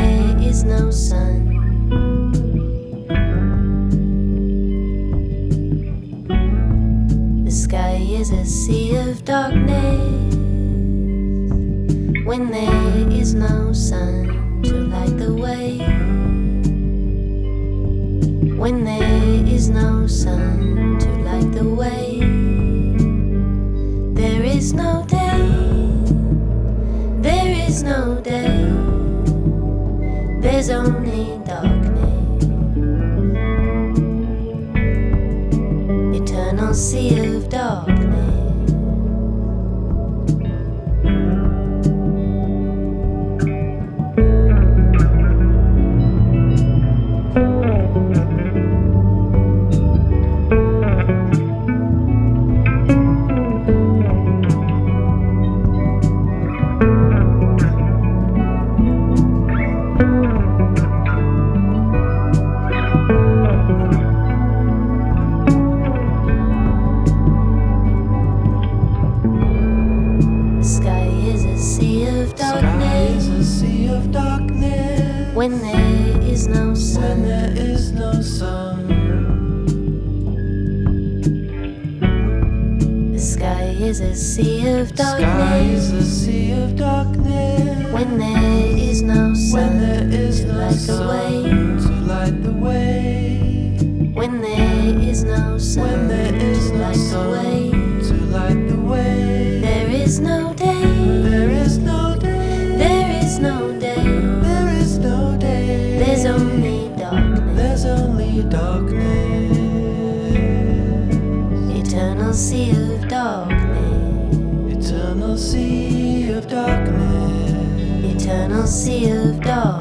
there is no sun. The sky is a sea of darkness when there is no sun to light the way. When there is no sun to light the way, there is no day, there is no day, there's only darkness, eternal sea of darkness. When there is no sun, there is no sun. The sky is a sea of darkness. Sky is a sea of darkness. When there is no sun, there is no sun to light the way. When there is no sun, there is no sun to light the way. There is no day, there is no day, there is no day, there is no day. There's only darkness, there's only darkness. Eternal sea of darkness, eternal sea of darkness, eternal sea of darkness.